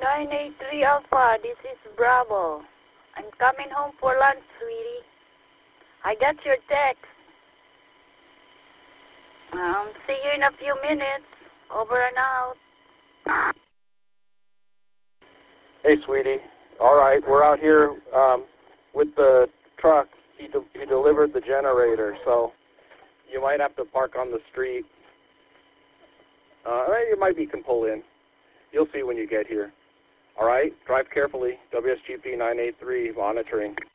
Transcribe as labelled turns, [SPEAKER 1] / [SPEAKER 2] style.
[SPEAKER 1] 983 Alpha, this is Bravo. I'm coming home for lunch, sweetie. I got your text. See you in a few minutes. Over and out.
[SPEAKER 2] Hey, sweetie. All right, we're out here with the truck. He delivered the generator, so you might have to park on the street. You can pull in. You'll see when you get here. All right, drive carefully. WSGP 983 monitoring.